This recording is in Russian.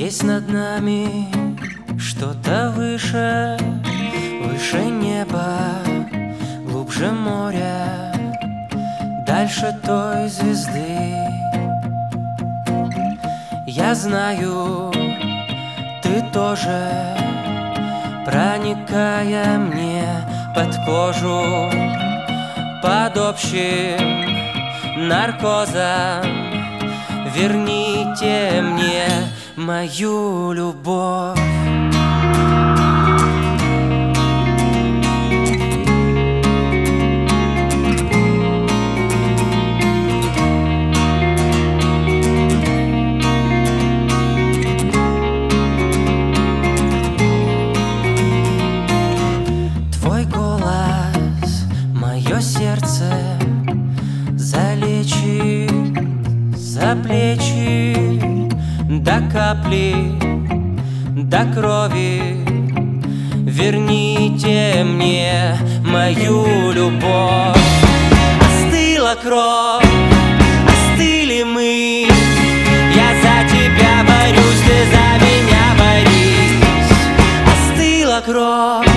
Есть над нами что-то выше, выше неба, глубже моря, дальше той звезды. Я знаю, ты тоже, проникая мне под кожу, под общим наркозом, верните мне мою любовь. Твой голос, мое сердце залечит за плечи, до капли, до крови. Верните мне мою любовь. Остыла кровь, остыли мы. Я за тебя борюсь, ты за меня борись. Остыла кровь,